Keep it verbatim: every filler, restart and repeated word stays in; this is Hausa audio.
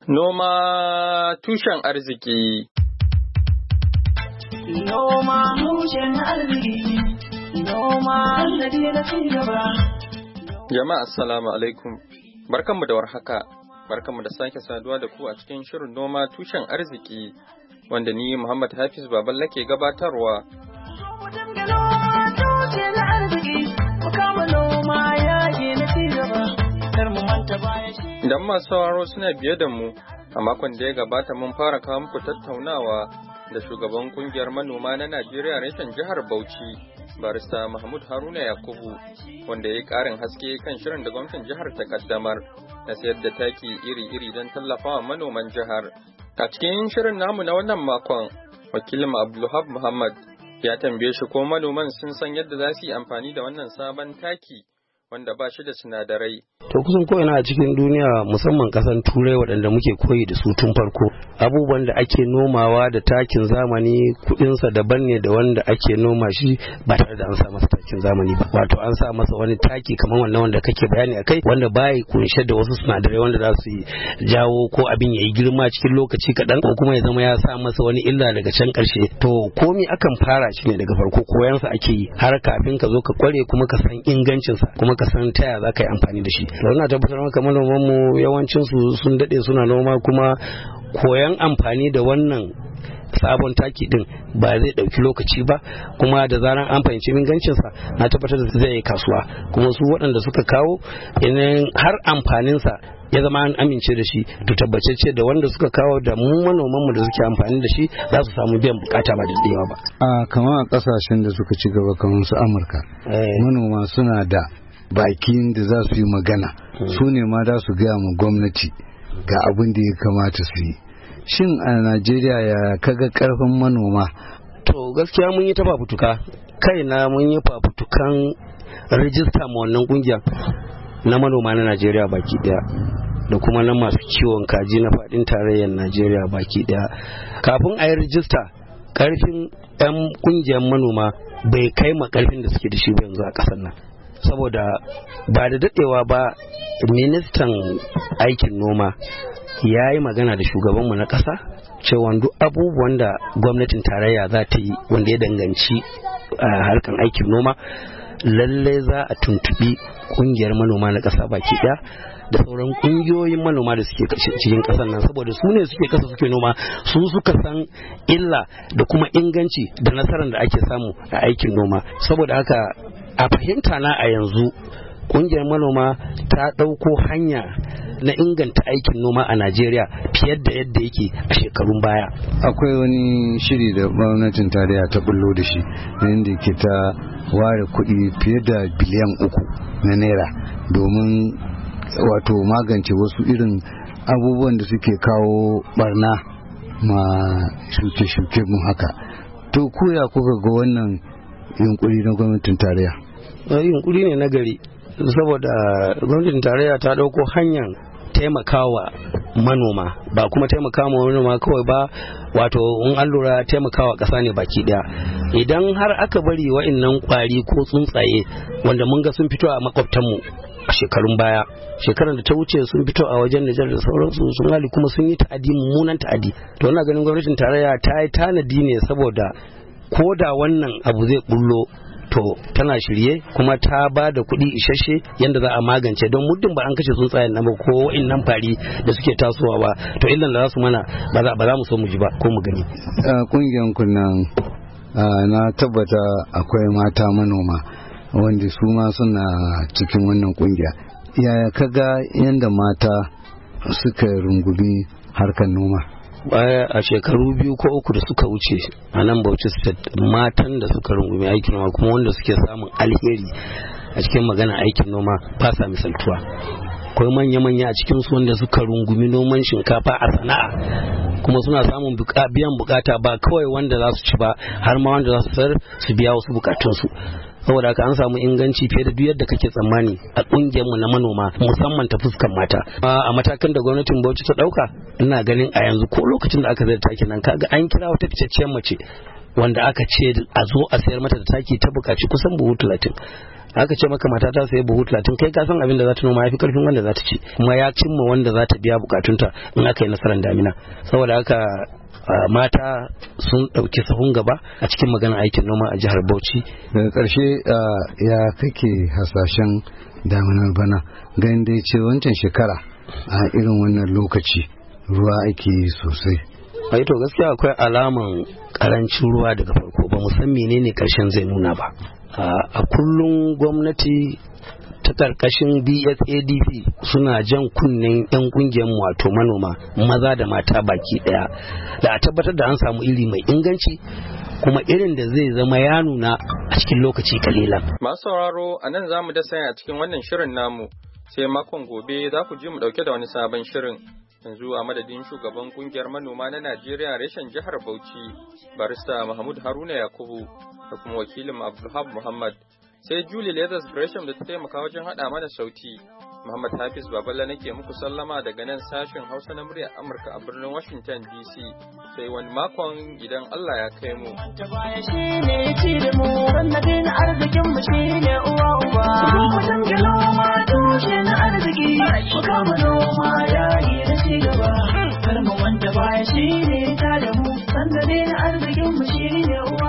Noma tushen arziki. Noma tushen arziki. Noma sannadi na cigaba. Jama'a assalamu alaikum. Barkanmu da warhaka. Barkanmu da sake saduwa da ku a cikin shirin noma tushen arziki wanda ni Muhammad Hafiz Baballa ke gabatarwa. Idan masu sauraro suna biye da mu, a makon da ya gabata mun fara kawo muku tattaunawa da shugaban kungiyar manoma na Najeriya reshen jihar Bauchi, barista Mahmud Haruna Yakubu, wanda ya yi ƙarin haske kan shirin da gwamnatin jihar ta kaddamar na sayar da taki iri-iri don tallafawa manoman jihar. A cikin shirin namu na wannan makon, wakilin Abdulhab Muhammad ya tambaye shi ko manoman sun san yadda za su yi amfani da wannan sabon taki wanda ba shi da sinadarai. To kusan ko'ina a cikin duniya musamman kasan turai waɗanda muke koyi da su tun farko, abubuwan da ake nomawa da takin zamani kuɗinsa daban ne da wanda ake noma shi ba tare da an sa masa takin zamani ba. Wato an sa masa wani taki kamar wannan wanda kake bayani a kai, wanda bai kunshe da wasu sinadarai wanda za su jawo ko abin ya yi girma cikin lokaci kaɗan, ko kuma ya zama ya sa masa wani illa daga can ƙarshe. To komi akan fara shi ne daga farko, koyansa ake yi har kafin ka zo ka kware kuma ka san ingancinsa kuma ka san taya za ka yi amfani da shi. To ina tabbatar maka manoman mu yawancin su sun dade suna noma, kuma koyan amfani da wannan sabon taki din ba zai dauki lokaci ba, kuma da zaran an fahimci ingancinsa na tabbatar da zai yi kasuwa. Kuma su waɗanda suka kawo idan har amfaninsa ya zama an amince da shi, to tabbacece da wanda suka kawo da mu manoman mu da suke amfani da shi za su samu biyan bukata ba da dayawa ba. A kamar a kasashen da suka ci gaba kamar su Amurka, manoma suna da bakin da za su yi magana, su ne ma za su gaya ma gwamnati ga abin da ya kamata su yi. Shin a Najeriya ya kaga karfin manoma? To gaskiya mun yi ta fafutuka, kaina mun yi fafutukan rijista ma wannan kungiyar na manoma na Najeriya baki daya, da kuma na masu kiwon kaji na fadin tarayyar Najeriya baki daya. Kafin a yi rijista, karfin 'yan kungiyar manoma bai kai ma karfin da suke da shi yanzu a kasar nan, saboda ba da dadewa ba ministan aikin noma ya yi magana da shugabanmu na ƙasa cewa duk abubuwan da gwamnatin tarayya za ta yi wanda ya danganci a harkan aikin noma, lalle za a tuntubi kungiyar manoma na ƙasa baki ɗaya da sauran kungiyoyin manoma da suke cikin ƙasar nan, saboda su ne suke ƙasa suke noma, su suka san illa da kuma inganci da nasarar da ake samu a aikin noma. Saboda haka a fahimta na a yanzu kungiyar manoma ta ɗauko hanya na inganta aikin noma a Najeriya fiye da yadda yake a shekarun baya. Akwai wani shiri da gwamnatin tarayya ta bullo da shi inda ke ta ware kuɗi fiye da biliyan uku na naira domin wato magance wasu irin abubuwan da suke kawo barna ma shuke-shuke mu haka. To koya kuka ga wannan yunkuri na gwamnatin tarayya? Yunkuri ne na gari, saboda gwamnatin tarayya ta dauko hanyar taimakawa manoma, ba kuma taimakawa manoma kawai ba, wato in an lura taimakawa ƙasa ne baki daya. Idan har aka bari wa'annan kwari ko tsuntsaye wanda mun ga sun fito a makwabtanmu a shekarun baya, shekarar da ta wuce sun fito a wajen Nijar da sauransu, sun hali kuma sun yi ta'adi, mummunan ta'adi. To ina ganin gwamnatin tarayya ta yi tanadi ne saboda ko da wannan abu zai bullo, to tana shirye kuma ta ba da kuɗi isasshe yadda za a magance, don muddin ba an kashe tsuntsayen nan ba ko wa'innan fari da suke tasowa ba, to illan da za su mana ba za mu so mu ji ba ko mu gani. Kungiyan kunnan na tabbata akwai mata manoma wanda su ma suna cikin wannan kungiya. Yaya kaga yadda mata suka rungumi harkar noma? Baya a shekaru biyu ko uku da suka wuce a nan Bauchi State, matan da suka rungumi aikin noma kuma wanda suke samun alheri a cikin magana aikin noma ba sa misaltuwa. Akwai manya-manya a cikin su wanda suka rungumi noman shinkafa a sana'a, kuma suna samun biyan bukata ba kawai wanda za su ci ba, har ma wanda za su sayar su biya wasu bukatunsu. Saboda haka an samu inganci fiye da duk yadda kake tsammani a kungiyarmu na manoma, musamman ta fuskan mata. A matakan da gwamnatin Bauchi ta dauka, ina ganin a yanzu ko lokacin da aka zai taki nan kaga an kira wata ficecciyar mace wanda aka ce a zo a sayar mata da taki ta bukaci kusan buhu talatin, aka ce maka mata ta sayi buhu talatin, kai ka san abin da za ta noma ya fi karfin wanda za ta ci, kuma ya cimma wanda za ta biya bukatunta in aka yi nasarar damina. Saboda haka mata sun ɗauki sahun gaba a cikin maganar aikin noma a jihar Bauchi. Daga ƙarshe ya kake hasashen daminar bana, ganin dai ce wancan shekara a irin wannan lokaci ruwa ake yi sosai? Ai to gaskiya akwai alaman karancin ruwa daga farko, ba mu san menene karshen zai nuna ba. A kullum gwamnati ta karkashin B S A D C suna jan kunnen yan kungiyar wato manoma maza da mata baki daya da a tabbatar da an samu iri mai inganci kuma irin da zai zama ya nuna a cikin lokaci kalilan. Masu sauraro a nan za mu dasa a cikin wannan shirin namu, sai makon gobe za ku ji mu dauke da wani sabon shirin. Yanzu a madadin shugaban kungiyar manoma na Najeriya reshen jihar Bauchi, barista Mahmud Haruna Yakubu da kuma wakilin Abdulhab Muhammad, sai Julie Leathers Gresham da ta taimaka wajen haɗa mana sauti. Muhammad Hafiz Baballa nake muku sallama daga nan sashen Hausa na muryar Amurka a birnin Washington D C. Sai wani makon idan Allah ya kai mu. Wanda baya shi ne ta da mu, sanda ne na arzikin mu shi ne uwa.